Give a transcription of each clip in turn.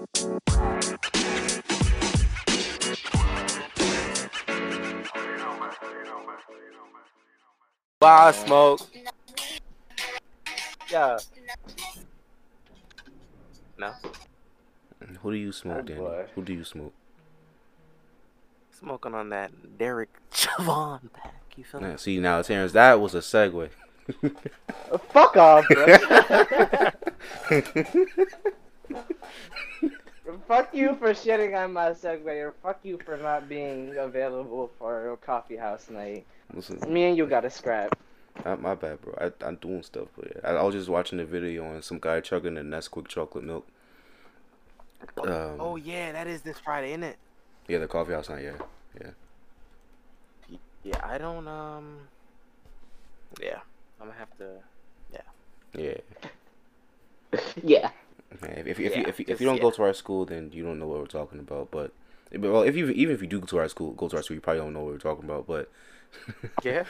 Wow, smoke. Yeah. No. Who do you smoke, Oh, Danny? boy. Who do you smoke? Smoking on that Derek Chavon pack. You feel me? Nah, see, now, Terrence, that was a segue. Fuck off, bro. Fuck you for shitting on my segue, or fuck you for not being available for a coffee house night. Listen, Me and you got to scrap. my bad, bro. I'm doing stuff, but yeah. I was just watching a video on some guy chugging a Nesquik chocolate milk. Oh yeah, that is this Friday, isn't it? Yeah, the coffee house night, yeah. Yeah, I don't Yeah, I'm gonna have to. Yeah. Yeah. Man, if Yeah, you don't go to our school, then you don't know what we're talking about. But well, even if you do go to our school, you probably don't know what we're talking about. But Yeah.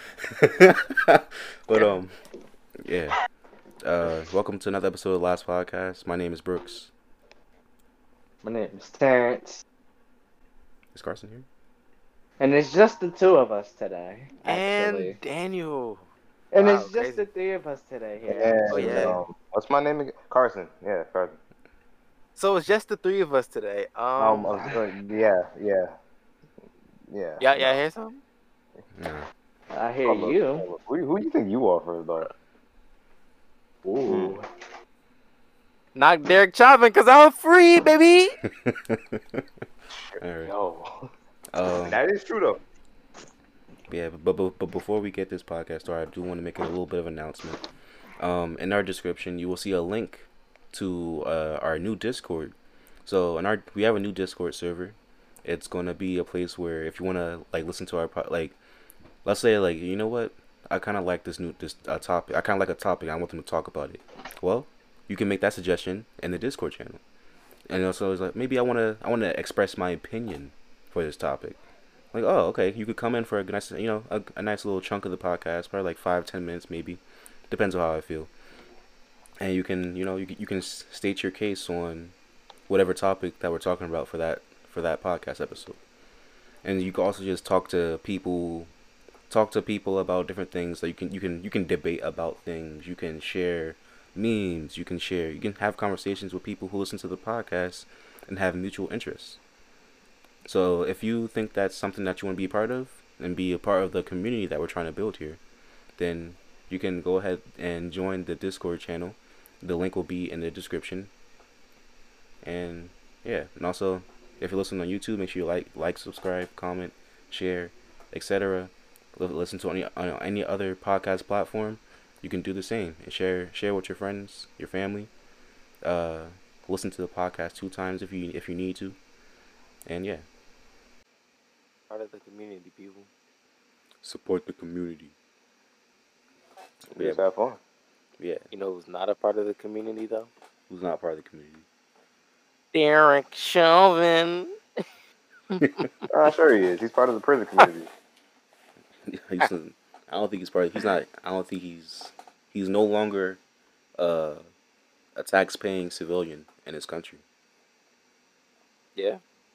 but yeah. Welcome to another episode of Last Podcast. My name is Brooks. My name is Terrence. Is Carson here? And it's just the two of us today, actually. And Daniel. And Wow, it's just crazy. the three of us today here. Yeah, Oh, yeah. what's my name again? Carson. Yeah, Carson. So it's just the three of us today. Yeah. Yeah, hear something? Nah. I hear you. Who do you think you are first, though? Ooh. Knock Derek Chauvin because I'm free, baby. All right. No. Um, That is true, though. yeah, but before we get this podcast started, I do want to make a little bit of announcement. In our description, you will see a link to our new Discord. So we have a new Discord server. It's gonna be a place where if you wanna listen to our let's say you know what, I kind of like this topic. I kind of like a topic. I want them to talk about it. Well, you can make that suggestion in the Discord channel. And also, it's maybe I wanna express my opinion for this topic. Oh, okay, you could come in for a nice, a nice little chunk of the podcast, probably 5-10 minutes maybe, depends on how I feel. And you can, you can state your case on whatever topic that we're talking about for that podcast episode. And you can also just talk to people about different things. So you can debate about things. You can share memes. You can have conversations with people who listen to the podcast and have mutual interests. So if you think that's something that you want to be a part of and be a part of the community that we're trying to build here, then you can go ahead and join the Discord channel. The link will be in the description. And yeah, and also if you're listening on YouTube, make sure you like, subscribe, comment, share, etc. Listen to any other podcast platform. You can do the same and share with your friends, your family. Listen to the podcast 2 times if you need to. And yeah. Part of the community, people. Support the community. Just have fun. Yeah. You know who's not a part of the community, though? Who's not part of the community? Derek Chauvin. Sure he is. He's part of the prison community. I don't think he's part. He's not. I don't think he's no longer a tax-paying civilian in his country. Yeah.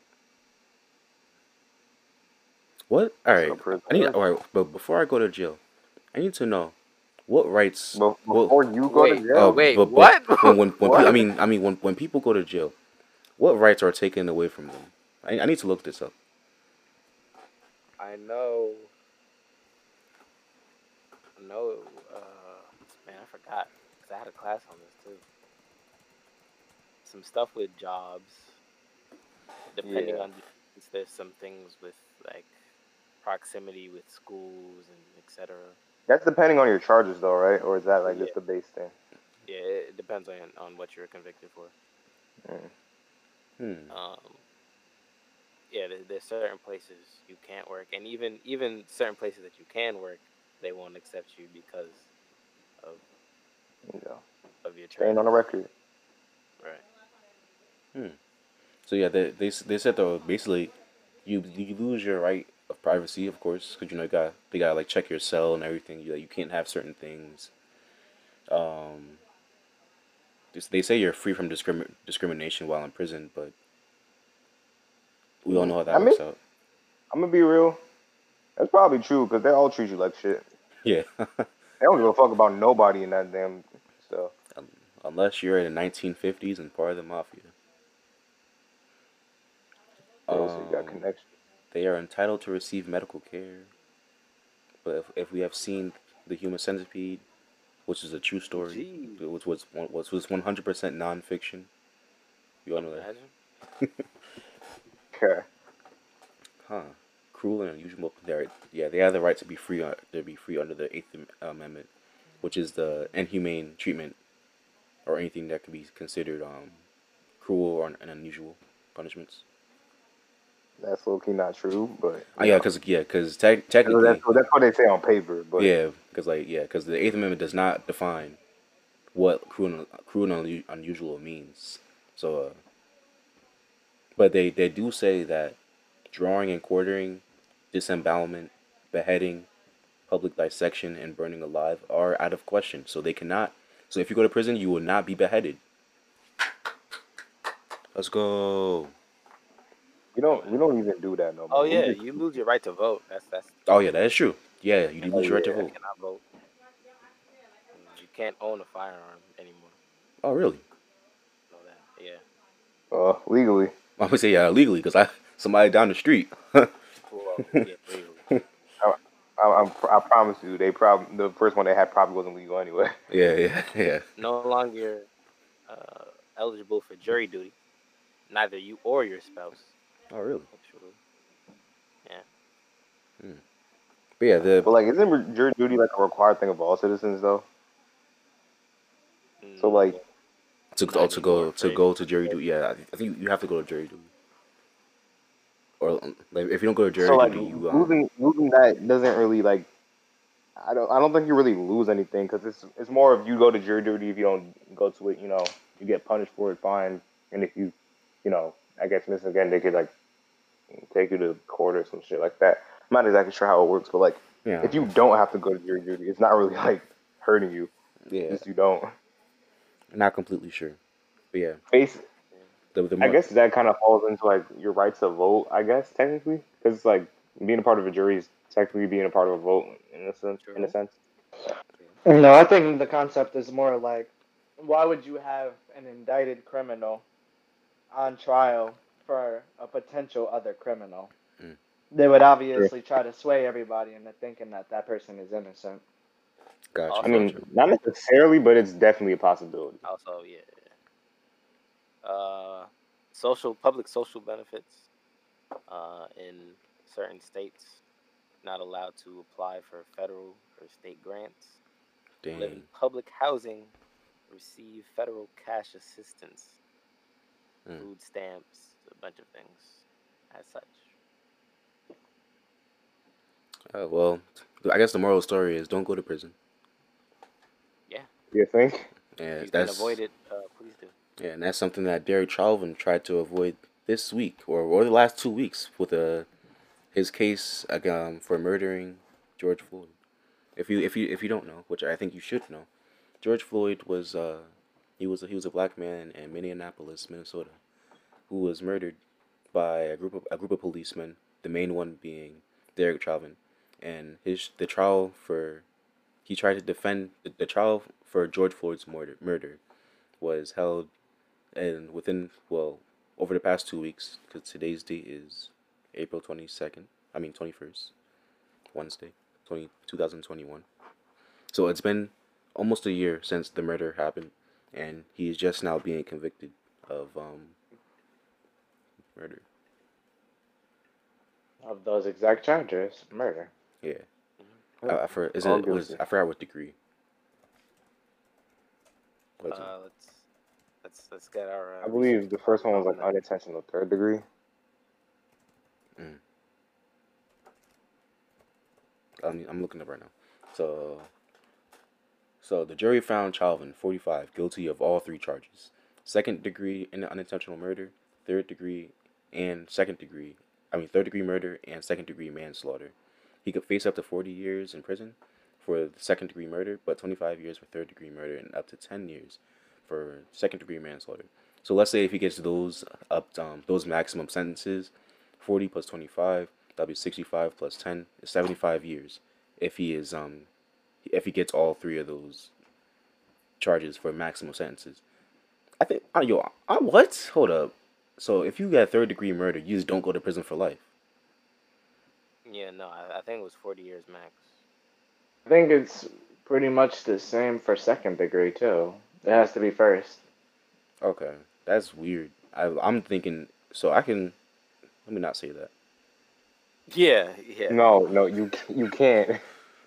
What? All right. All right. But before I go to jail, I need to know what rights. Before you go to jail. Wait, but what? When What? when people go to jail, what rights are taken away from them? I need to look this up. I know. Man, I forgot. Because I had a class on this, too. Some stuff with jobs. Depending on... There's some things with, proximity with schools and etc. That's depending on your charges, though, right? Or is that just the base thing? Yeah, it depends on what you're convicted for. Yeah, there's certain places you can't work, and even certain places that you can work, they won't accept you because of your training. Staying on the record. Right. So yeah, they said though basically, you lose your right of privacy, of course, because they got check your cell and everything. You can't have certain things. they say you're free from discrimination while in prison, but we all know how that I mean, works out. I'm gonna be real. That's probably true because they all treat you like shit. Yeah. They don't give a fuck about nobody in that damn stuff. Unless you're in the 1950s and part of the mafia. Bro, so you got connection. They are entitled to receive medical care. But if we have seen The Human Centipede, which is a true story, Gee. which was 100% nonfiction, you all know that. Imagine. Okay. Huh. Cruel and unusual. They have the right to be free. To be free under the Eighth Amendment, which is the inhumane treatment or anything that could be considered cruel or unusual punishments. That's low key not true, but because technically that's what they say on paper. But because the Eighth Amendment does not define what cruel and unusual means. So, but they do say that drawing and quartering, disembowelment, beheading, public dissection, and burning alive are out of question. So they cannot. So if you go to prison, you will not be beheaded. Let's go. we don't even do that no more. Oh yeah, you lose your right to vote. That's. Oh yeah, that is true. Yeah, you do lose your right to You vote. cannot vote. You can't own a firearm anymore. Oh really? Know that? Yeah. Legally. I'm gonna say legally because somebody down the street. Well, yeah, legally. I promise you, the first one they had probably wasn't legal anyway. Yeah. No longer eligible for jury duty. Neither you or your spouse. Oh really? Actually. Yeah. But yeah, But like, isn't jury duty like a required thing of all citizens though? So like, to go to jury duty. Yeah, I think you have to go to jury duty. Or like if you don't go to jury so like duty, you losing that doesn't really like. I don't think you really lose anything because it's more if you go to jury duty, if you don't go to it, you get punished for it, fine, and if you I guess miss again, they could like take you to court or some shit like that. I'm not exactly sure how it works, but like if you don't have to go to jury duty, it's not really like hurting you. Yeah. Just you don't. Not completely sure, but yeah. I guess that kind of falls into like your right to vote. I guess technically, because it's like being a part of a jury is technically being a part of a vote in a sense. No, I think the concept is more like, why would you have an indicted criminal on trial for a potential other criminal? They would obviously try to sway everybody into thinking that person is innocent. Gotcha. I mean, not necessarily, but it's definitely a possibility. Also, yeah. Public social benefits in certain states, not allowed to apply for federal or state grants. Dang. Live in public housing, receive federal cash assistance, food stamps, a bunch of things as such. Well, I guess the moral story is don't go to prison. Yeah. You think? Yeah, if you can avoid it, please do. Yeah, and that's something that Derek Chauvin tried to avoid this week or the last 2 weeks with his case for murdering George Floyd. If you don't know, which I think you should know, George Floyd was he was a black man in Minneapolis, Minnesota, who was murdered by a group of policemen. The main one being Derek Chauvin, and the trial for George Floyd's murder was held, and over the past 2 weeks, because today's date is April 21st, Wednesday, 2021. So it's been almost a year since the murder happened, and he is just now being convicted of murder. Of those exact charges, murder. Yeah. I forgot what degree. Let's get our. I believe the first one was like unintentional third degree. I'm looking up right now. So the jury found Chauvin, 45, guilty of all 3 charges: second degree unintentional murder, third degree murder, and second degree manslaughter. He could face up to 40 years in prison for the second degree murder, but 25 years for third degree murder and up to 10 years for second-degree manslaughter. So let's say if he gets those maximum sentences, 40 plus 25, that'll be 65 plus 10 is 75 years. If he gets all three of those charges for maximum sentences. I think what? Hold up. So if you got third-degree murder, you just don't go to prison for life. Yeah, no, I think it was 40 years max. I think it's pretty much the same for second degree too. It has to be first. Okay, that's weird. I'm thinking so I can. Let me not say that. Yeah. No, you can't.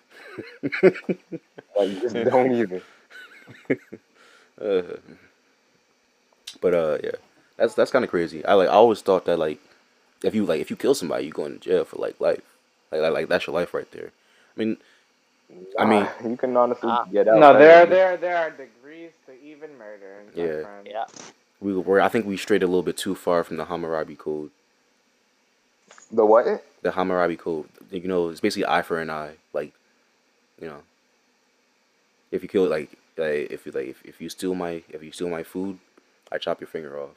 Like, just don't even. Uh, yeah, that's kind of crazy. I always thought that if you kill somebody, you go in jail for life. Like that's your life right there. I mean, You can honestly Ah. get out. No, right? there are degrees to even murder. Yeah. Friend. Yeah. I think we strayed a little bit too far from the Hammurabi Code. The what? The Hammurabi Code, it's basically eye for an eye. If you kill if you steal my food, I chop your finger off.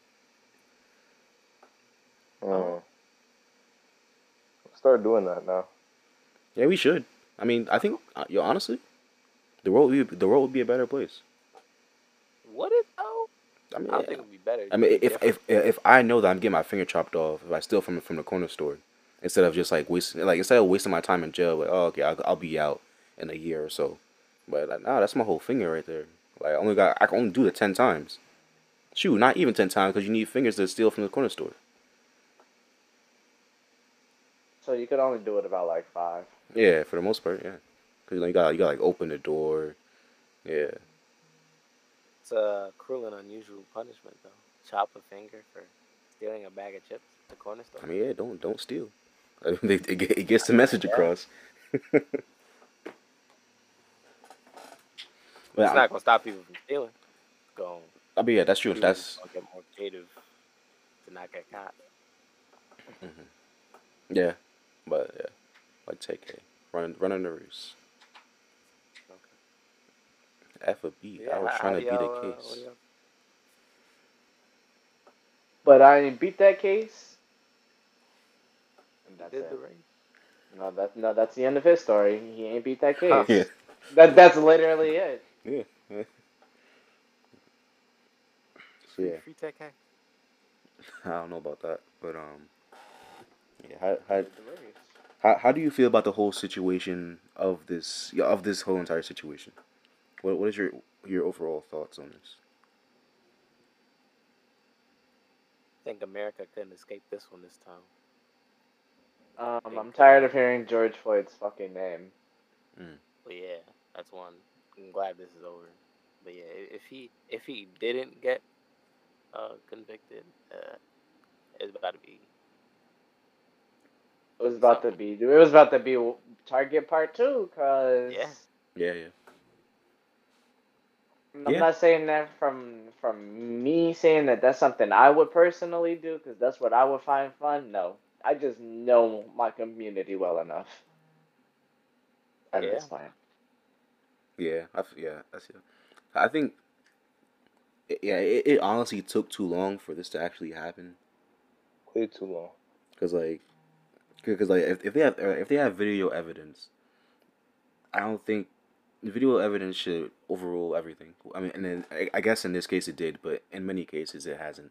Start doing that now. Yeah, we should. I think honestly, the world would be a better place. Would it though? I don't think it would be better. If I know that I'm getting my finger chopped off if I steal from the corner store, instead of just wasting my time in jail, okay, I'll be out in a year or so. But nah, that's my whole finger right there. I can only do it 10 times. Shoot, not even 10 times because you need fingers to steal from the corner store. So you could only do it about 5. Yeah, for the most part, yeah. Cause you got open the door. Yeah. It's a cruel and unusual punishment though. Chop a finger for stealing a bag of chips at the corner store. Yeah, don't steal. It gets the message across. It's not gonna stop people from stealing. Yeah, that's true. That's get more creative to not get caught. Yeah, but yeah, like TK, running the race. Okay. F a beat. I was trying to beat a case. But I didn't beat that case. And that's Did it. the race? No, that's the end of his story. He ain't beat that case. Yeah. That's literally it. Yeah. Yeah. Free TK. I don't know about that, but yeah. How do you feel about the whole situation of this whole entire situation? What is your overall thoughts on this? I think America couldn't escape this one this time. I'm tired of hearing George Floyd's fucking name. But yeah, that's one. I'm glad this is over. But yeah, if he didn't get convicted, it's about to be. It was about to be Target Part 2, cause Yeah. I'm not saying that from me saying that that's something I would personally do, because that's what I would find fun. No, I just know my community well enough. And it's fine. Yeah, that's it. I think, it honestly took too long for this to actually happen. Way too long. Because if they have video evidence, I don't think the video evidence should overrule everything. And then I guess in this case it did, but in many cases it hasn't.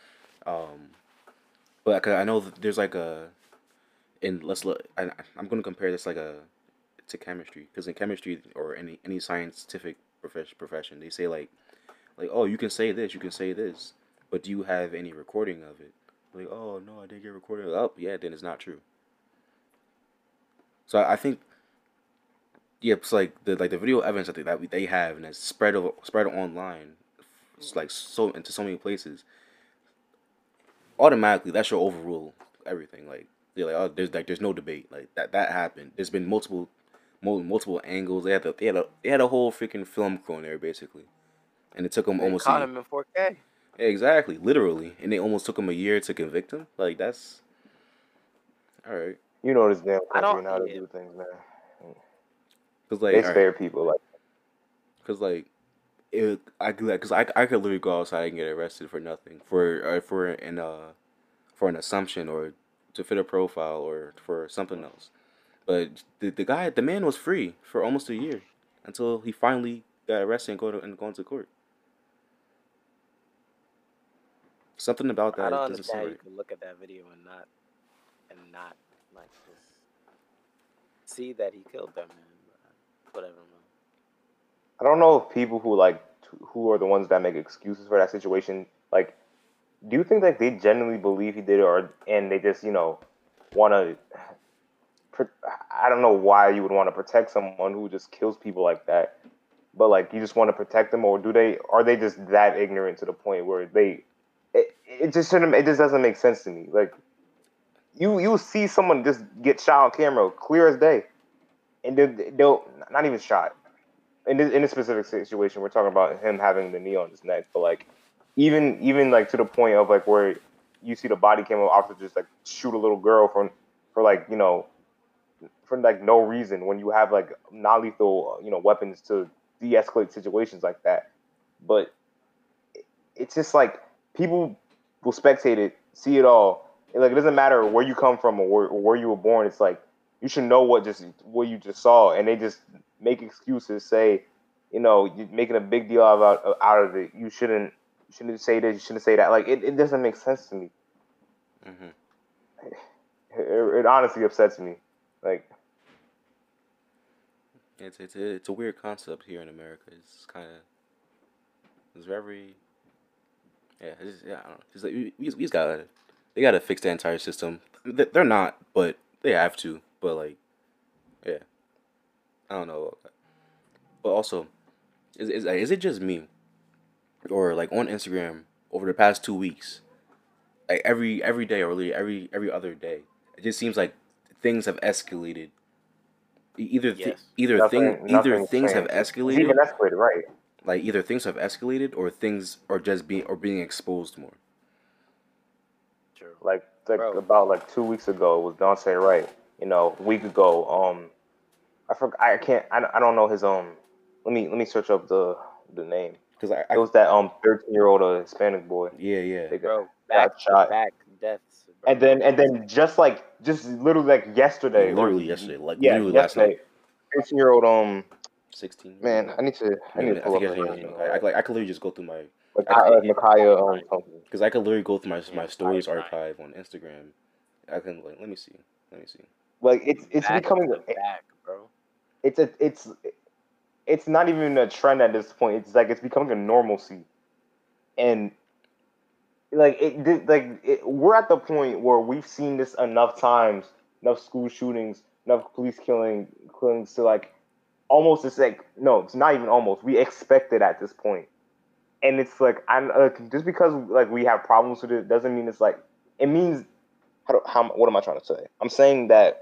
But I know that there's let's look. I'm gonna compare this to chemistry, because in chemistry or any scientific profession, they say oh, you can say this, but do you have any recording of it? Oh no, I didn't get recorded. Oh yeah, then it's not true. So I think, yeah, it's the video evidence that they have and it's spread online, it's into so many places. Automatically, that should overrule everything. Oh, there's no debate. That happened. There's been multiple angles. They had a whole freaking film crew in there basically, and it took them almost. Caught him in 4K. Exactly, literally, and it almost took him a year to convict him. That's all right. You know this damn country and how to do things, man. Cause they spare people Cause I could literally go outside and get arrested for nothing, for an assumption or to fit a profile or for something else. But the man was free for almost a year until he finally got arrested and going to court. Something about I that don't it doesn't understand seem how you right. can look at that video and not like just see that he killed that man. But whatever, man. I don't know if people who are the ones that make excuses for that situation, like, do you think like they genuinely believe he did it, or and they just want to? I don't know why you would want to protect someone who just kills people like that, but like you just want to protect them, or are they just that ignorant to the point where it just shouldn't, it just doesn't make sense to me. Like you see someone just get shot on camera, clear as day, and they'll not even shot. In this specific situation, we're talking about him having the knee on his neck, but like even like to the point of like where you see the body cam officer just like shoot a little girl for like for like no reason when you have like non-lethal weapons to de-escalate situations like that. But it's just like people will spectate it, see it all. And, like, it doesn't matter where you come from or where you were born. It's like you should know what you just saw, and they just make excuses. Say, you're making a big deal out of it. You shouldn't say this. You shouldn't say that. Like it doesn't make sense to me. Hmm. It honestly upsets me. Like It's a weird concept here in America. It's very yeah. I don't know. It's like we just gotta they gotta fix the entire system. They're not, but they have to. But like yeah, I don't know. But also, is it just me or like on Instagram over the past 2 weeks, like every day or really every other day, it just seems like things have escalated. Yes. Either nothing's things have changed. It's even escalated, escalated, right? like either things have escalated or things are just being exposed more. True. Like Bro, about like 2 weeks ago it was Dante Wright. A week ago, I forgot. I can't. I don't know his. Let me search up the name. Because It was that 13-year-old Hispanic boy. yeah. They bro, got back to shot, back deaths, and bro. then just literally like yesterday or Literally yesterday, like yeah literally last night. yesterday, 13-year-old 16. man. I need to I pull think up his his name is name. Makai. I could literally just go through my, Like Micaiah something. because I could literally go through Yeah, my Makai stories Bryant. archive on Instagram. I can like let me see. Like it's Back becoming to back, bro. it's a it's not even a trend at this point. It's like it's becoming a normalcy, and like we're at the point where we've seen this enough times, enough school shootings, enough police killings to like almost it's like no, it's not even almost. We expect it at this point, and it's like I'm just because like we have problems with it doesn't mean it's like it means how what am I trying to say? I'm saying that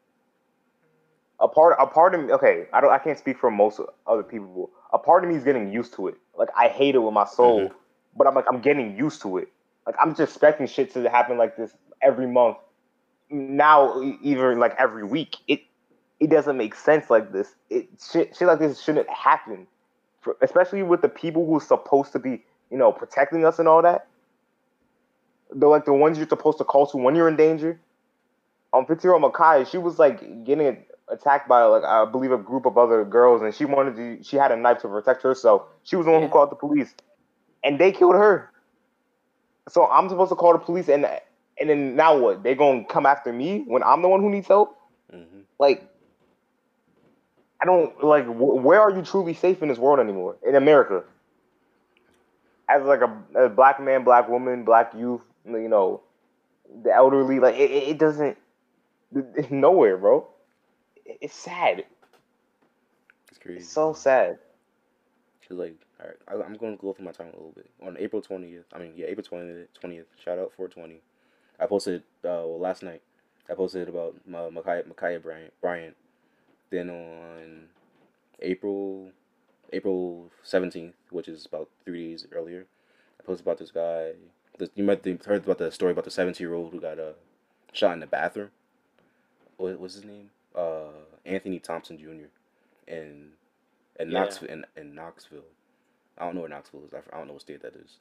a part of me, okay, I can't speak for most other people. A part of me is getting used to it. Like I hate it with my Hmm. soul, but I'm getting used to it. Like I'm just expecting shit to happen like this every month. Now even like every week. It doesn't make sense like this. Shit like this shouldn't happen. Especially with the people who's supposed to be, protecting us and all that. They're like the ones you're supposed to call to when you're in danger. 50-year-old Makai, she was like getting attacked by like I believe a group of other girls, and she had a knife to protect herself. She was the one who Yeah. called the police, and they killed her. So I'm supposed to call the police, and then now what? They gonna come after me when I'm the one who needs help? Hmm. Like I don't like. Where are you truly safe in this world anymore? In America, as like a black man, black woman, black youth, the elderly, like it doesn't. It's nowhere, bro. It's sad. It's It's crazy. so sad. Cause like, all right, I'm going to go through my time a little bit. On April 20th, I mean, yeah, April 20th. Shout out 420. I posted last night. I posted about Micaiah Bryant. Then on April April 17th, which is about 3 days earlier, I posted about this guy. You might have heard about the story about the 17-year-old who got shot in the bathroom. What was his name? Anthony Thompson Jr. in Yeah. Knoxville. I don't know where Knoxville is. I don't know what state that is.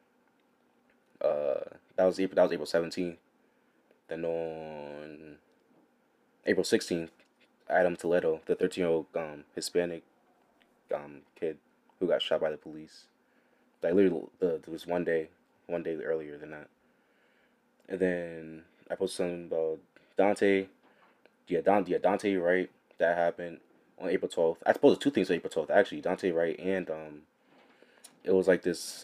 That was April 17th. Then on April 16th, Adam Toledo, the 13-year-old Hispanic kid who got shot by the police. Like literally, there was one day earlier than that. And then I posted something about Dante. Dante Wright. That happened on April 12th. I suppose two things on April 12th actually. Dante Wright and it was like this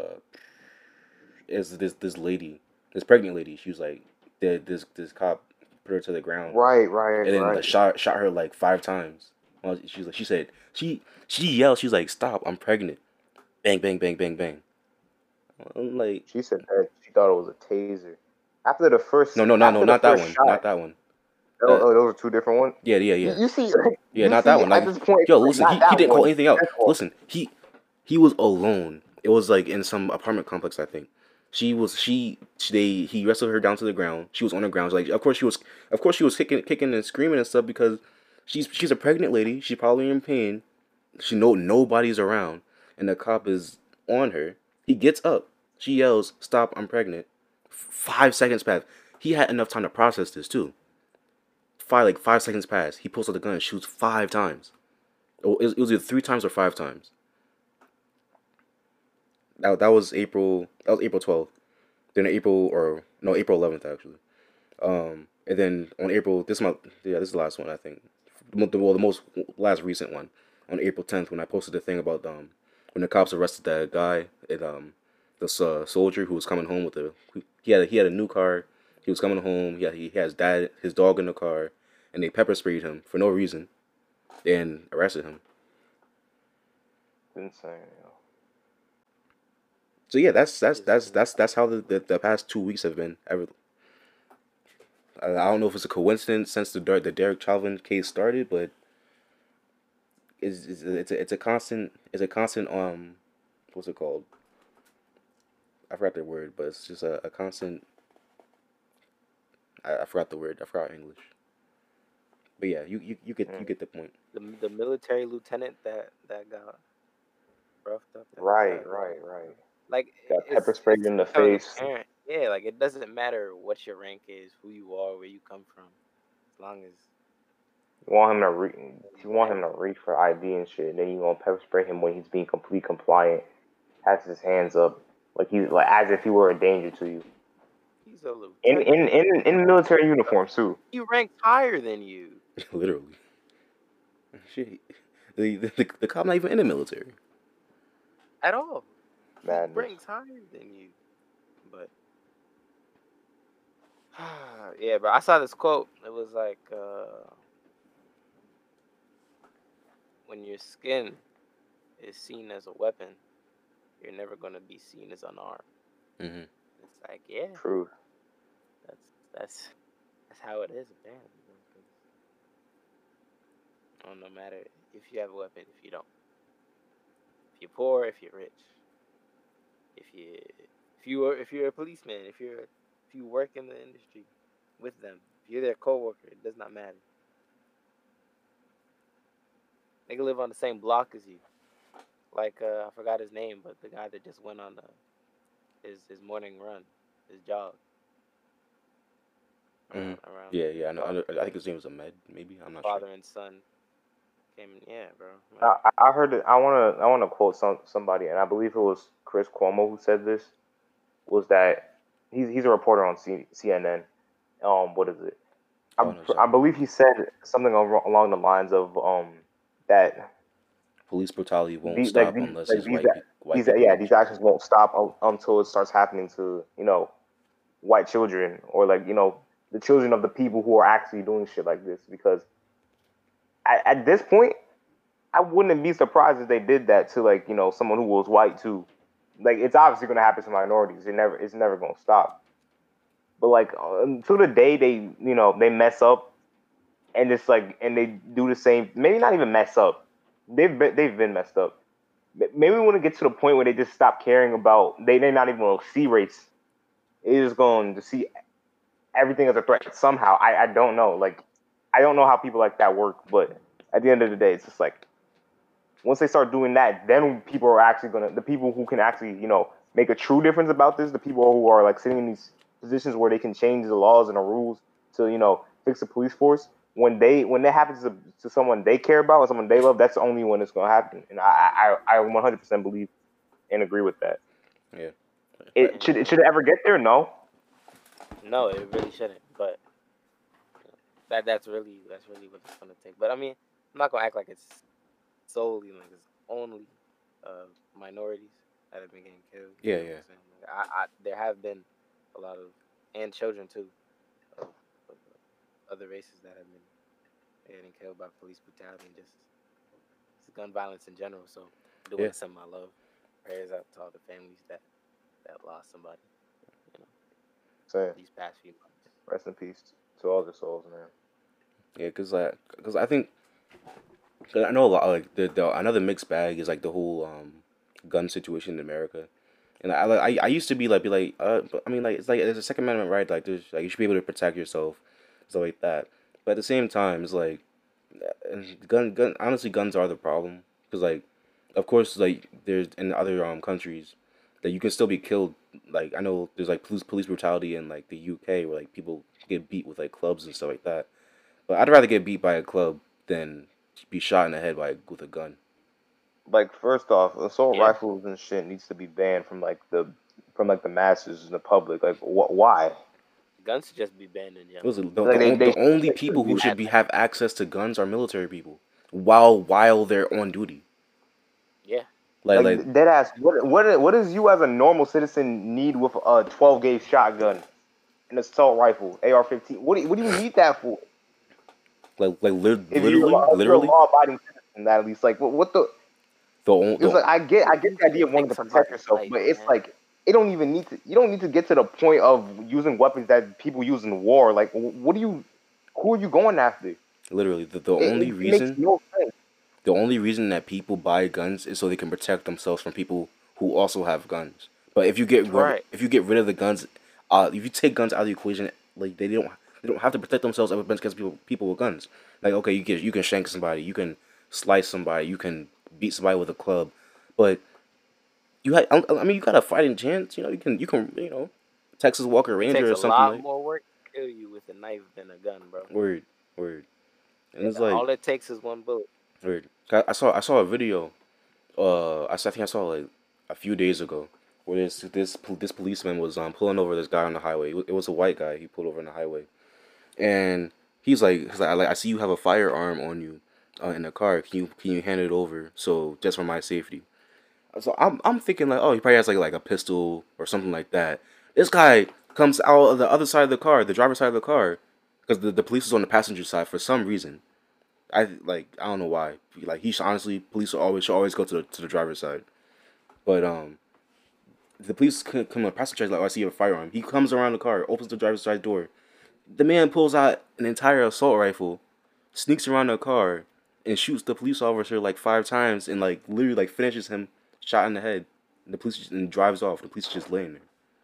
is this lady, this pregnant lady. She was like, this cop put her to the ground, Right, and then right. shot her like 5 times. Well, she yelled. She was like, "Stop! I'm pregnant!" Bang, bang, bang, bang, bang. I'm like, She said that she thought it was a taser. After the first, no, after the not that first one, shot, not that one. those are two different ones. Yeah. You see, Yeah, you not see that one. at Like, this point, yo, like, listen, not he that didn't call one. anything out. This one. Listen, he was alone. It was like in some apartment complex, I think. He wrestled her down to the ground. She was on the ground. Like, of course she was kicking and screaming and stuff because she's a pregnant lady. She's probably in pain. She know nobody's around, and the cop is on her. He gets up. She yells, "Stop! I'm pregnant." 5 seconds pass. He had enough time to process this too. 5 seconds pass. He pulls out the gun and shoots 5 times. It was either 3 times or 5 times. That was April. That was April 12th. Then April 11th actually. And then on April this month, yeah, this is the last one I think. The most last recent one on April 10th when I posted the thing about when the cops arrested that guy at this soldier who was coming home with he had a new car. He was coming home. He has his dog in the car, and they pepper sprayed him for no reason, and arrested him. Insane. So yeah, that's how the past 2 weeks have been. I don't know if it's a coincidence since the Derek Chauvin case started, but it's a constant what's it called? I forgot the word, but it's just a constant. I forgot the word. I forgot English. But yeah, you get the point. The military lieutenant that got roughed up. Right. Like Got pepper sprayed in the face. Apparent. Yeah, like it doesn't matter what your rank is, who you are, where you come from, as long as You want him to reach for ID and shit. And then you gonna pepper spray him when he's being complete compliant, has his hands up, like he's like as if he were a danger to you. he's a lieutenant. In military uniform too. He ranks higher than you. Literally. Shit. The cop not even in the military. At all. Madness. He ranks higher than you. But yeah, bro. I saw this quote. It was like when your skin is seen as a weapon, you're never gonna be seen as unarmed. Mm-hmm. It's like, yeah, True. That's how it is, man. No matter if you have a weapon, if you don't, if you're poor, if you're rich, if you're a policeman, if you work in the industry with them, if you're their coworker, it does not matter. They can live on the same block as you. Like I forgot his name, but the guy that just went on his morning run, his jog. Around yeah. I think his name was Ahmed. Maybe I'm not sure. Father and son came. Yeah, bro. I heard it. I wanna quote somebody, and I believe it was Chris Cuomo who said this. Was that he's a reporter on CNN? What is it? I believe he said something along the lines of that police brutality won't stop unless it's white people. Yeah, these actions won't stop until it starts happening to white children or the children of the people who are actually doing shit like this. Because at this point, I wouldn't be surprised if they did that to someone who was white too. Like it's obviously going to happen to minorities. It's never going to stop. But until the day they mess up, and it's and they do the same. Maybe not even mess up. They've been messed up. Maybe we want to get to the point where they just stop caring about. They're not even going to see race. They're just going to see everything as a threat somehow. I don't know. I don't know how people like that work. But at the end of the day, it's just once they start doing that, then people are actually the people who can actually, make a true difference about this, the people who are like sitting in these positions where they can change the laws and the rules to, fix the police force. When that happens to someone they care about or someone they love, that's the only when it's gonna happen. And I 100% believe and agree with that. Yeah. Should it ever get there? No. No, it really shouldn't. But that's really what it's gonna take. But I mean, I'm not gonna act like it's solely like it's only minorities that have been getting killed. Yeah, You know what I'm saying? There have been a lot of, and children too, of other races that have been getting killed by police brutality and just gun violence in general. So I do want to send my love, prayers out to all the families that lost somebody. Same. These past few months. Rest in peace to all the souls, man. Yeah, cause I think, cause I know a lot. Like another mixed bag is like the whole gun situation in America, and I used to be like but I mean like it's like there's a Second Amendment right, like there's like you should be able to protect yourself, stuff like that. But at the same time, it's like gun honestly guns are the problem, because like of course like there's in other countries that you can still be killed. Like I know there's like police brutality in like the UK where like people get beat with like clubs and stuff like that. But I'd rather get beat by a club than be shot in the head with a gun. Like first off, assault rifles and shit needs to be banned from the masses and the public. Like why? Guns should just be banned in general. Listen, the only people who should have access to guns are military people while they're on duty. Yeah. Like dead ass. What does you as a normal citizen need with a 12 gauge shotgun, an assault rifle, AR-15? What do you need that for? Literally. Law-abiding citizen, at least. Like what the? I get the idea of wanting to protect yourself, but it's like it don't even need to. You don't need to get to the point of using weapons that people use in war. Like who are you going after? Literally, the only reason. The only reason that people buy guns is so they can protect themselves from people who also have guns. But if you get rid of the guns, if you take guns out of the equation, like they don't have to protect themselves against people with guns. Like okay, you can shank somebody, you can slice somebody, you can beat somebody with a club, but you got a fighting chance. You can Texas Walker Ranger or something. It takes a lot more work to kill you with a knife than a gun, bro. Word. And it's like all it takes is one bullet. Word. I saw a video. I think I saw like a few days ago where this policeman was pulling over this guy on the highway. It was a white guy. He pulled over on the highway, and he's like I see you have a firearm on you in the car. Can you hand it over so just for my safety? So I'm thinking like, oh, he probably has like a pistol or something like that. This guy comes out of the other side of the car, the driver's side of the car, because the police is on the passenger side for some reason. I don't know why. Like police should always go to the driver's side. But the police come on the passenger side, like, oh, I see you have a firearm. He comes around the car, opens the driver's side door. The man pulls out an entire assault rifle, sneaks around the car, and shoots the police officer like 5 times, and like literally like finishes him, shot in the head. And the police and drives off. The police just laying there.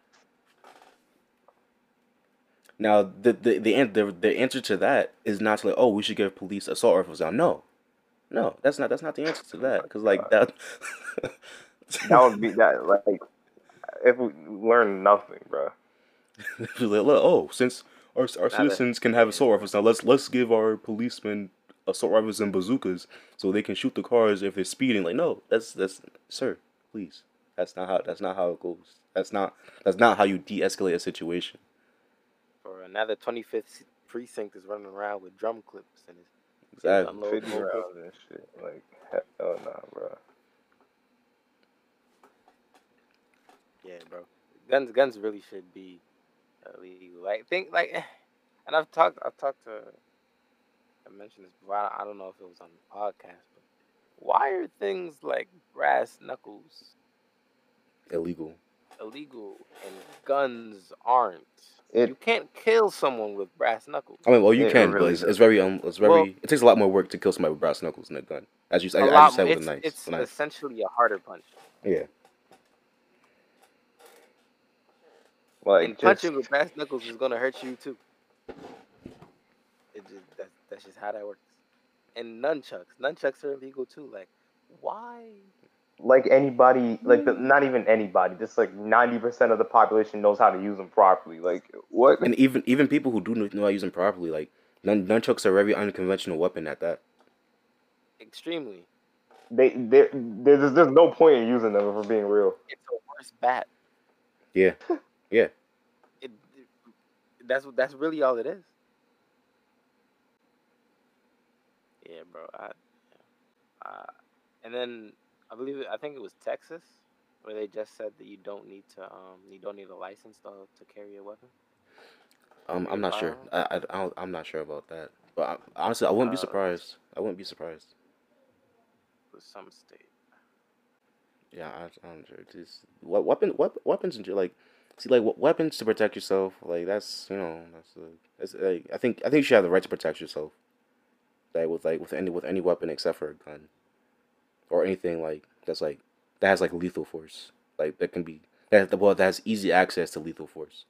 Now the answer to that is not to like, oh, we should give police assault rifles now. No, that's not the answer to that, because like that. That would be that like if we learn nothing, bro. Oh, since our citizens can have assault rifles now, let's give our policemen assault rifles and bazookas so they can shoot the cars if they're speeding. Like no, that's sir, please. That's not how it goes. That's not how you de-escalate a situation. Or another 25th precinct is running around with drum clips and it's unloading rounds and shit. Like hell nah, bro. Yeah, bro. Guns really should be illegal. I think and I've talked to. I mentioned this before. I don't know if it was on the podcast, but why are things like brass knuckles illegal and guns aren't? You can't kill someone with brass knuckles. I mean, well, you can, really but it's very it takes a lot more work to kill somebody with brass knuckles than a gun. As you said with a knife. It's essentially a harder punch. Yeah. And punching with brass knuckles is gonna hurt you too. That's just how that works. And nunchucks are illegal too. Like, Why? Like anybody, not even anybody, just like 90% of the population knows how to use them properly. Like what? And even people who do know how to use them properly, like nunchucks are a very unconventional weapon at that. Extremely. There's no point in using them if we're being real. It's a worse bat. Yeah, yeah. That's really all it is. Yeah, bro. And then I think it was Texas, where they just said that you don't need a license to carry a weapon. I'm not sure. I'm not sure about that. But honestly, I wouldn't be surprised. I wouldn't be surprised. With some state. Yeah, I'm sure. Just weapons and like, see, like weapons to protect yourself. Like that's like, I think you should have the right to protect yourself. Like with any weapon except for a gun or anything that has like lethal force. Like that can be that has easy access to lethal force.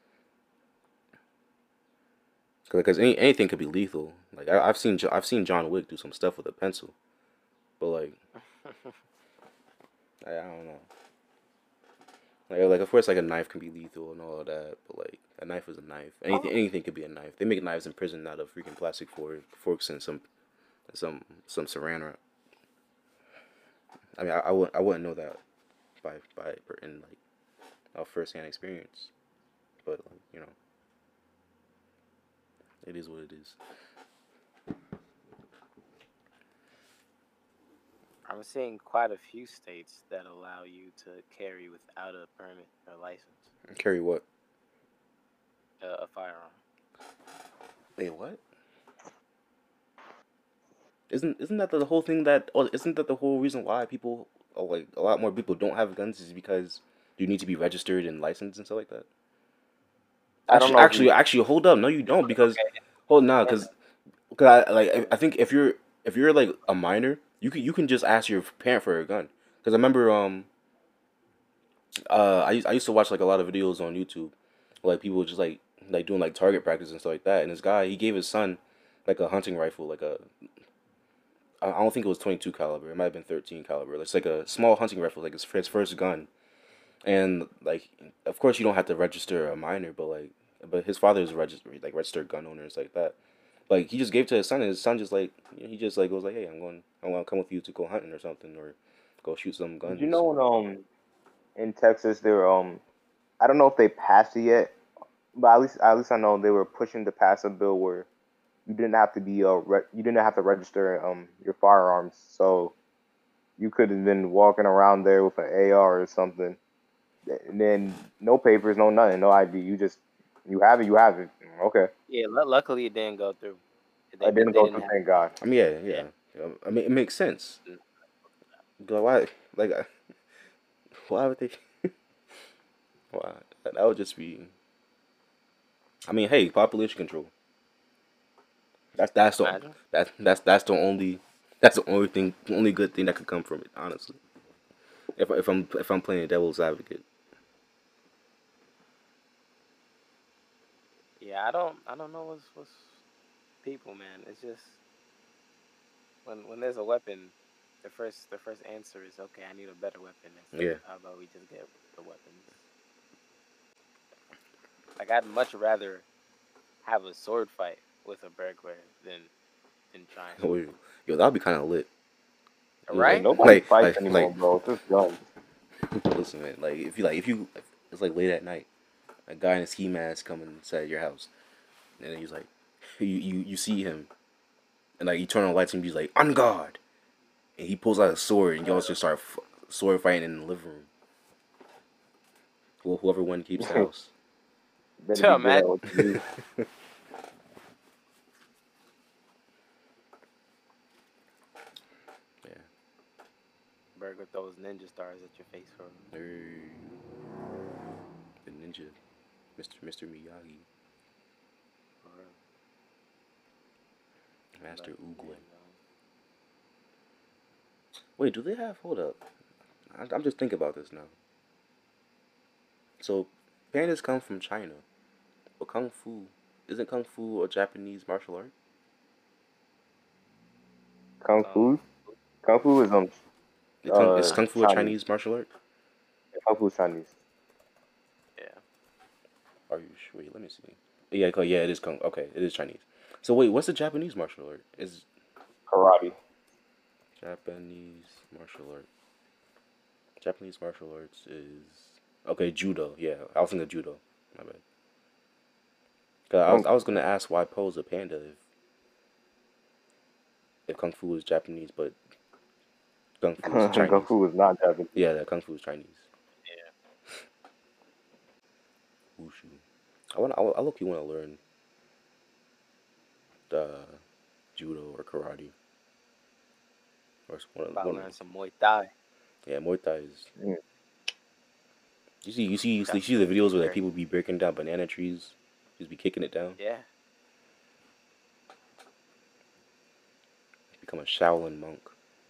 Because anything could be lethal. Like I've seen John Wick do some stuff with a pencil, but like I don't know. Like of course like a knife can be lethal and all of that, but like a knife is a knife. Anything could be a knife. They make knives in prison out of freaking plastic forks and some saran wrap. I mean I wouldn't know that by in like a first hand experience, but like, you know, it is what it is. I'm seeing quite a few states that allow you to carry without a permit or license. Carry what? A firearm. Wait, what? Isn't that the whole thing that? Or isn't that the whole reason why people, or like a lot more people, don't have guns is because you need to be registered and licensed and stuff like that? I don't know. Actually, hold up. No, you don't because hold nah, because I think if you're like a minor, you can just ask your parent for a gun. Because I remember I used to watch like a lot of videos on YouTube, like people just like doing like target practice and stuff like that. And this guy, he gave his son like a hunting rifle, like a I don't think it was 22 caliber. It might have been 13 caliber. It's like a small hunting rifle, like his first gun. And like, of course, you don't have to register a minor, but his father is registered gun owners like that. Like he just gave to his son, and his son just like he just like goes like, hey, I want to come with you to go hunting or something, or go shoot some guns. You know when in Texas they were I don't know if they passed it yet, but at least I know they were pushing to pass a bill where you didn't have to be you didn't have to register your firearms, so you could have been walking around there with an AR or something, and then no papers, no nothing, no ID. You have it. Okay. Yeah, luckily it didn't go through. It didn't go through, thank God. I mean, yeah. I mean, it makes sense. Why, like, why would they? Why? That would just be. I mean, hey, population control. That's the only good thing that could come from it. Honestly, if I'm playing devil's advocate. Yeah, I don't know what's people, man. It's just when there's a weapon, the first answer is okay. I need a better weapon. Instead of, how about we just get the weapons? Like I'd much rather have a sword fight with a burglar than trying. Oh, yo, that'd be kind of lit. Right? Nobody fights anymore, bro. It's just guns. Listen, man. Like if it's like late at night, a guy in a ski mask coming inside your house, and then he's like, you see him, and like you turn on the lights and he's like, on guard, and he pulls out a sword and y'all just start sword fighting in the living room. Well, whoever won keeps the house. Tell man. Burger throws ninja stars at your face for the ninja, Mr. Miyagi, Master Oogway. Wait, do they have? Hold up, I'm just thinking about this now. So, pandas come from China, but kung fu isn't kung fu a Japanese martial art? Kung fu is Is Kung Fu a Chinese martial art? Kung Fu Chinese. Yeah. Are you sure? Wait, let me see. Yeah, it is Kung. Okay, it is Chinese. So wait, what's the Japanese martial art? Is Karate. Japanese martial art. Japanese martial arts is okay. Judo. Yeah, I was thinking judo. My bad. Cause I was gonna ask why pose a panda if Kung Fu is Japanese, but Kung Fu is Kung Chinese. Fu is not Japanese. Yeah, that Kung Fu is Chinese. Yeah. Wushu. I look. You want to learn the judo or karate or About learn some Muay Thai. Yeah, Muay Thai is. Mm. You see the videos where like people be breaking down banana trees, just be kicking it down. Yeah. Become a Shaolin monk.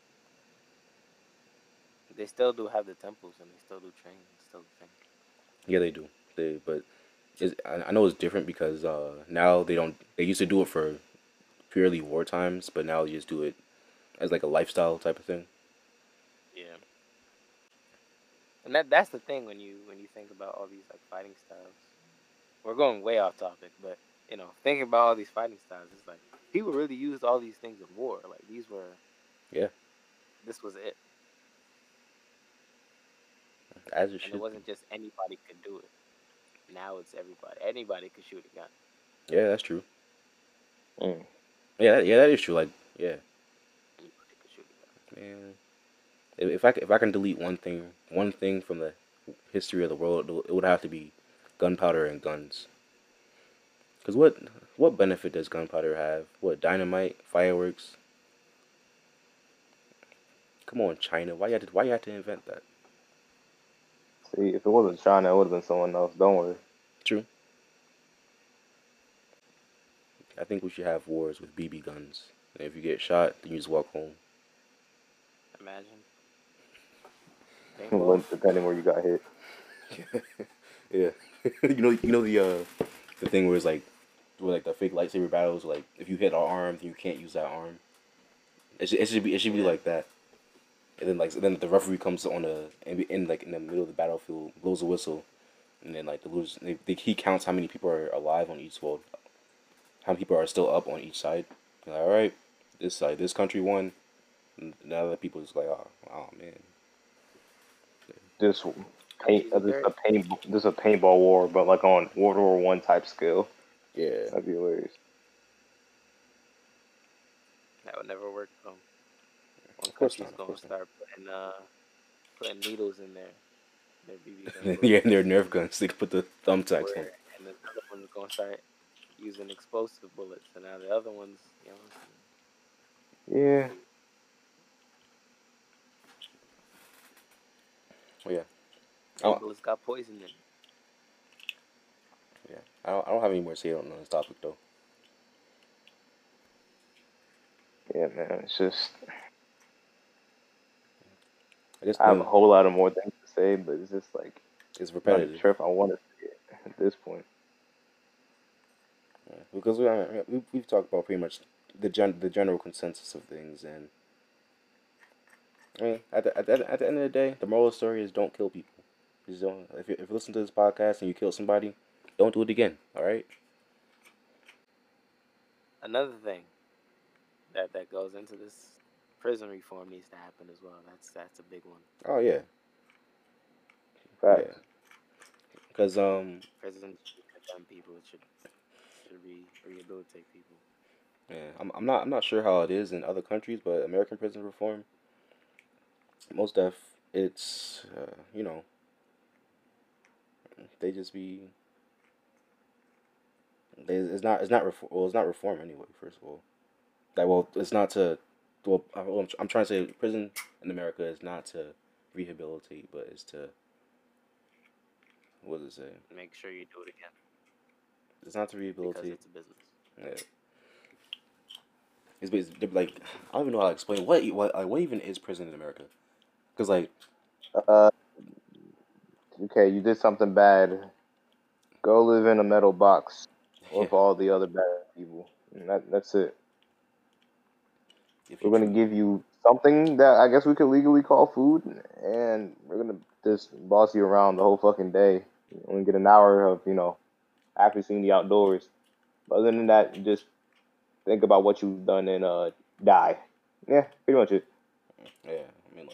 They still do have the temples and they still do train. It's still the thing. Yeah, they do. But I know it's different because now they don't. They used to do it for purely war times, but now they just do it as like a lifestyle type of thing. Yeah. And that's the thing when you think about all these like fighting styles. We're going way off topic, but thinking about all these fighting styles, it's like people really used all these things in war. Like these were. Yeah. This was it. As it should. And it wasn't just anybody could do it. Now it's everybody. Anybody could shoot a gun. Yeah, that's true. Mm. Yeah, that is true. Like, yeah. Anybody could shoot a gun. Man, if I can delete one thing from the history of the world, it would have to be gunpowder and guns. Because what benefit does gunpowder have? What, dynamite, fireworks? Come on, China. Why you had to invent that? See, if it wasn't China, it would have been someone else. Don't worry. True. I think we should have wars with BB guns. And if you get shot, then you just walk home. Imagine. Depending where you got hit. Yeah. you know the thing where it's like the fake lightsaber battles, like if you hit an arm, then you can't use that arm. It should be like that. And then the referee comes on in the middle of the battlefield, blows a whistle, and then like he counts how many people are alive on each world, how many people are still up on each side. Like, all right, this side, this country won. And the other people just like, oh man. This is a paintball war, but like on World War I type scale. Yeah, that'd be hilarious. That would never work though. One country's gonna start putting needles in their BB guns. Yeah, and their Nerf guns. They put the thumbtacks on. And the other one's gonna start using explosive bullets, and now the other ones, Yeah. Oh yeah. Bullets got poison in it. Yeah, I don't have any more to say on this topic though. Yeah, man, it's just. I guess I have a whole lot of more things to say, but it's just like it's repetitive. I'm not sure if I want to say it at this point. Yeah, because we've talked about pretty much the general consensus of things, and I mean, at the end of the day, the moral of the story is don't kill people. Just don't. If you listen to this podcast and you kill somebody, don't do it again. All right. Another thing that goes into this prison reform needs to happen as well. That's a big one. Oh yeah. Facts. Yeah. Because prison should condemn people. It should rehabilitate people. Yeah, I'm not sure how it is in other countries, but American prison reform, most def, it's they just be. It's not it's not reform anyway. First of all, it's not to. Well, I'm trying to say prison in America is not to rehabilitate, but it's to. What does it say? Make sure you do it again. It's not to rehabilitate. Because it's a business. Yeah. It's basically like I don't even know how to explain what even is prison in America, because like. Okay, you did something bad. Go live in a metal box with all the other bad people. And that's it. We're gonna give you something that I guess we could legally call food, and we're gonna just boss you around the whole fucking day. You only get an hour of actually seeing the outdoors. But other than that, just think about what you've done and die. Yeah, pretty much it. Yeah, I mean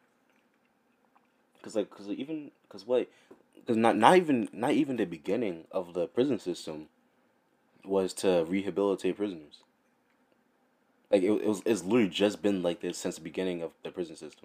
because not even the beginning of the prison system was to rehabilitate prisoners. Like it's literally just been like this since the beginning of the prison system.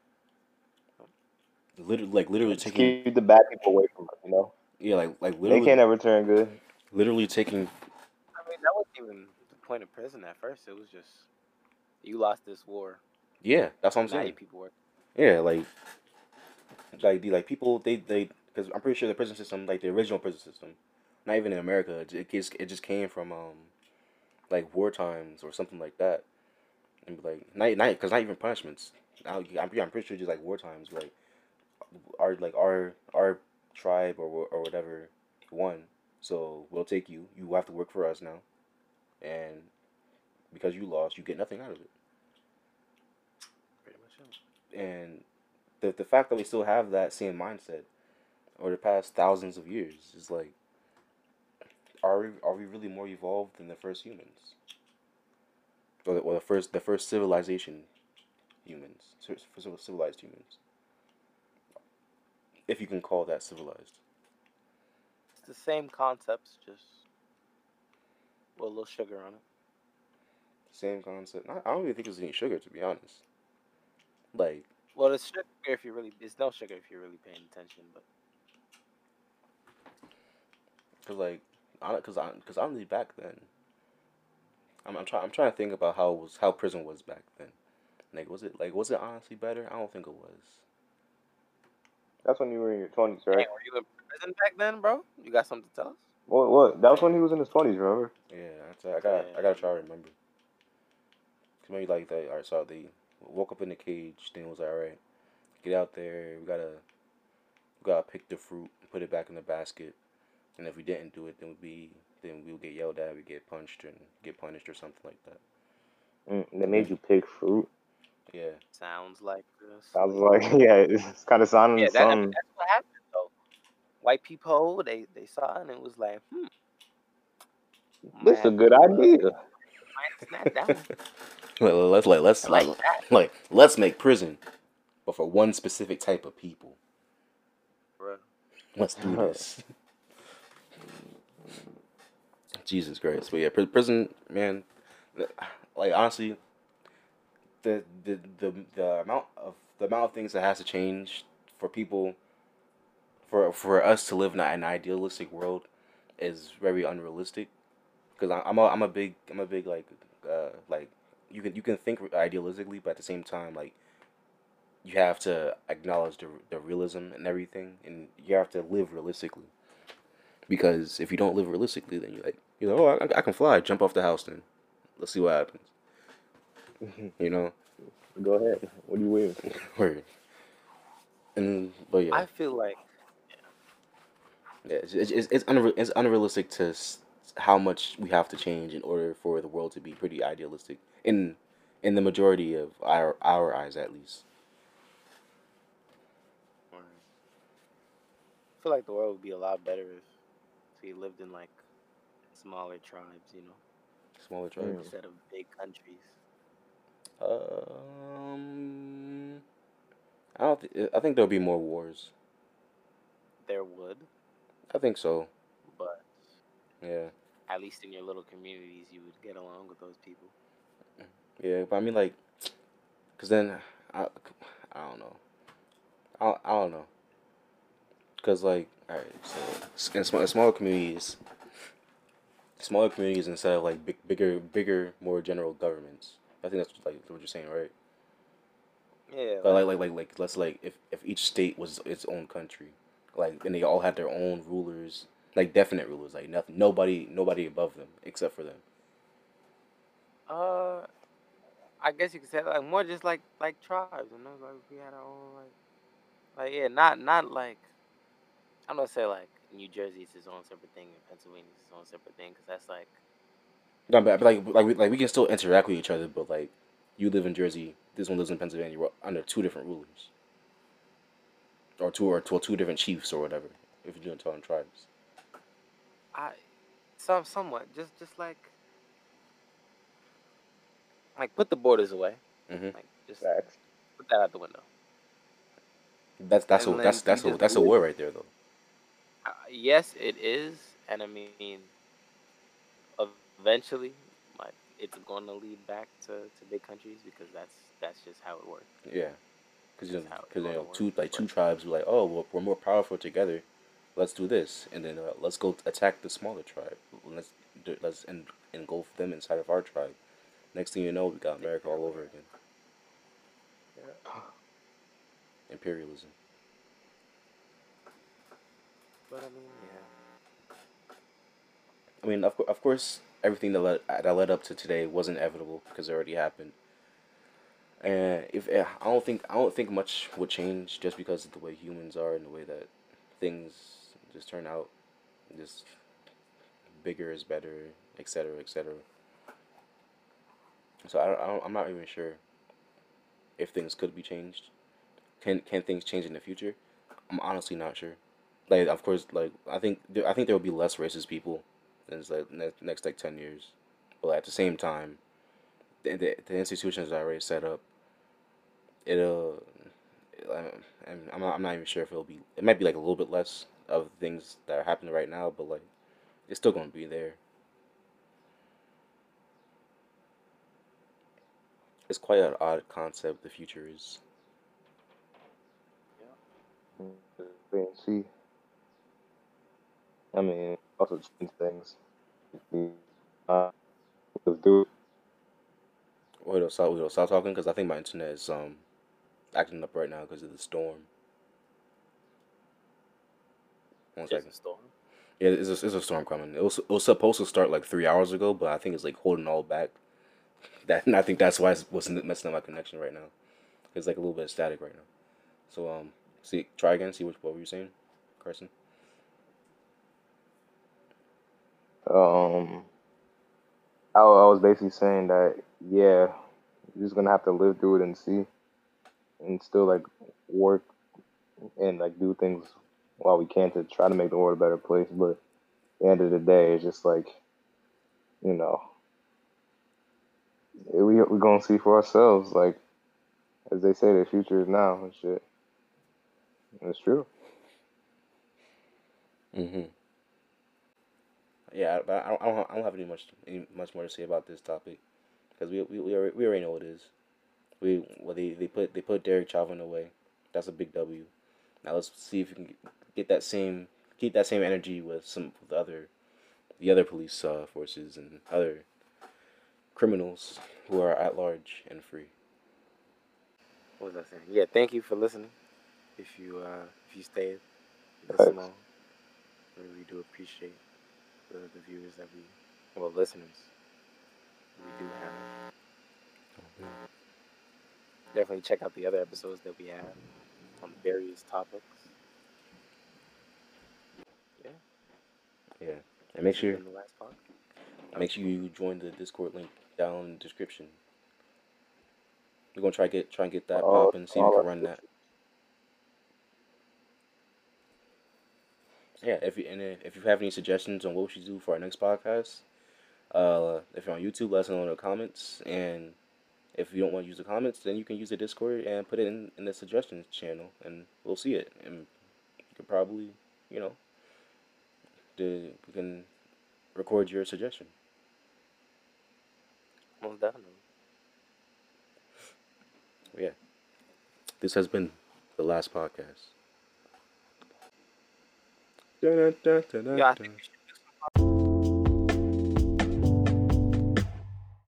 Literally Just taking, keep the bad people away from us. yeah, like They can't ever turn good. literally taking, I mean, that wasn't even the point of prison at first. It was just you lost this war. yeah, that's what I'm Now you saying. people work. Yeah, like people they because I'm pretty sure the prison system, like the original prison system, not even in America, it just came from like war times or something like that, and like not because not even punishments. I'm pretty sure just like war times, like our tribe or whatever won, so we'll take you. You have to work for us now, and because you lost, you get nothing out of it. Pretty much it. And the fact that we still have that same mindset over the past thousands of years is like, are we really more evolved than the first humans, or the first civilization humans, civilized humans, if you can call that civilized. It's the same concepts, just with a little sugar on it. Same concept. I don't even think there's any sugar, to be honest. Like, Well, it's sugar if you really. It's no sugar if you're really paying attention, but cause like, cause honestly back then, I'm trying to think about how prison was back then. Was it honestly better? I don't think it was. That's when you were in your 20s, right? hey, were you in prison back then, bro? You got something to tell us? What? That was when he was in his 20s, remember? Yeah, I gotta try to remember. 'Cause maybe like they, alright, so they woke up in the cage. Then it was like, alright, get out there. We gotta pick the fruit, put it back in the basket, and if we didn't do it, then we'll get yelled at, we get punched and get punished or something like that. They made you pick fruit. Yeah, Sounds like I was slavery. like, yeah, it's kind of sounding Yeah, that I mean something. that's what happened though. White people they saw it and it was like, might This is a have good to idea. snap down. well, let's I like that, let's make prison, but for one specific type of people. bro. Let's do this. Jesus Christ, but yeah, prison, man. Like honestly, the amount of things that has to change for people, for us to live in an idealistic world is very unrealistic. Because I'm a big like you can think idealistically, but at the same time, like, you have to acknowledge the realism and everything, and you have to live realistically. Because if you don't live realistically, then oh, I can fly, jump off the house, then let's see what happens. You know, Go ahead. What are you waiting for? Word. But yeah, I feel like yeah, it's unrealistic how much we have to change in order for the world to be pretty idealistic in the majority of our eyes, at least. the world would be a lot better if we lived in like smaller tribes, Smaller tribes. instead of big countries. Um, I don't. I think there'll be more wars. There would, I think so. but Yeah, at least in your little communities, you would get along with those people. yeah. But I mean, like, cause then I, I don't know. I don't know. Cause like, all right, so in smaller communities instead of like bigger, more general governments. I think that's like what you're saying, right? Yeah, But like let's like if each state was its own country, like, and they all had their own rulers, like definite rulers, like nothing, nobody above them except for them. uh, I guess you could say like more just like tribes, like we had our own like yeah, not like I'm gonna say like New Jersey is its own separate thing and Pennsylvania is its own separate thing because that's like No, but like we can still interact with each other, but like You live in Jersey. This one lives in Pennsylvania. We're under two different rulers, or two different chiefs or whatever. If you're doing telling tribes. I somewhat just put the borders away. Mm-hmm. Like just Facts. put that out the window. That's And then you just that's a live. war right there though. Yes, it is, and I mean, eventually, like it's gonna lead back to big countries because that's just how it works. Yeah, because That's how it's you gonna know work. two But tribes were like, oh, well, we're more powerful together. Let's do this, and then let's go attack the smaller tribe. Let's engulf them inside of our tribe. Next thing you know, we got America all over again. yeah, Imperialism. but I mean, yeah, I mean, of course, everything that led up to today was inevitable because it already happened. And if I don't think much would change just because of the way humans are and the way that things just turn out. Just bigger is better, etc., etc. So I'm not even sure if things could be changed. Can things change in the future? I'm honestly not sure. Like, of course, like I think there will be less racist people in like next like 10 years, but at the same time, the institutions are already set up. It'll, and I'm not even sure if it'll be. It might be like a little bit less of things that are happening right now, but like it's still gonna be there. It's quite an odd concept. The future is. yeah. Just wait and see. I mean, also change things. Uh, let's do it. Wait, stop talking because I think my internet is acting up right now because of the storm. One There's second. a storm. Yeah, it's a storm coming. It was supposed to start like 3 hours ago, but I think it's like holding all back. That and I think that's why it's what's messing up my connection right now. It's like a little bit of static right now. So see, try again. See what were you saying, Carson? Um, I was basically saying that, yeah, you're just gonna have to live through it and see, and still like work and like do things while we can to try to make the world a better place. But at the end of the day, it's just like, you know, we gonna see for ourselves. Like as they say, the future is now and shit. And it's true. Mm-hmm. Yeah, but I don't have any much more to say about this topic because we already know what it is. They put Derek Chauvin away. That's a big W. Now let's see if we can get that same keep that same energy with some of the other police forces and other criminals who are at large and free. What was I saying? Yeah, thank you for listening. If you stayed this Facts. long, we really do appreciate the viewers that listeners we do have. Definitely check out the other episodes that we have on various topics. Yeah, Yeah, and make this has sure been the last part. make sure you join the Discord link down in the description. We're gonna try and get that All pop and see if we all can our run that. Yeah, if you have any suggestions on what we should do for our next podcast, if you're on YouTube, let us know in the comments. And if you don't want to use the comments, then you can use the Discord and put it in the suggestions channel, and we'll see it. And you could probably, you know, we can record your suggestion. Most definitely. Yeah, this has been the last podcast. Dun, dun, dun, dun, Yeah, I dun. think we should do some